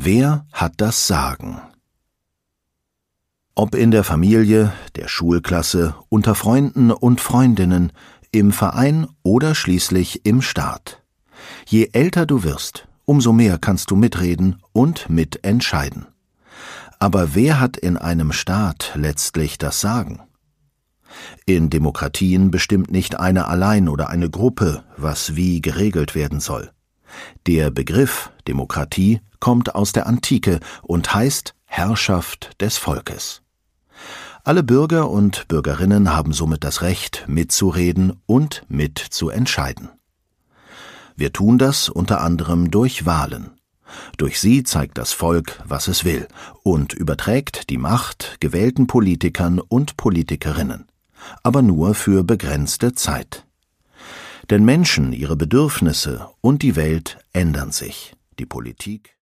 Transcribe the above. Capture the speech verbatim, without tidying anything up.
Wer hat das Sagen? Ob in der Familie, der Schulklasse, unter Freunden und Freundinnen, im Verein oder schließlich im Staat. Je älter du wirst, umso mehr kannst du mitreden und mitentscheiden. Aber wer hat in einem Staat letztlich das Sagen? In Demokratien bestimmt nicht einer allein oder eine Gruppe, was wie geregelt werden soll. Der Begriff Demokratie kommt aus der Antike und heißt Herrschaft des Volkes. Alle Bürger und Bürgerinnen haben somit das Recht, mitzureden und mitzuentscheiden. Wir tun das unter anderem durch Wahlen. Durch sie zeigt das Volk, was es will, und überträgt die Macht gewählten Politikern und Politikerinnen, aber nur für begrenzte Zeit. Denn Menschen, ihre Bedürfnisse und die Welt ändern sich. Die Politik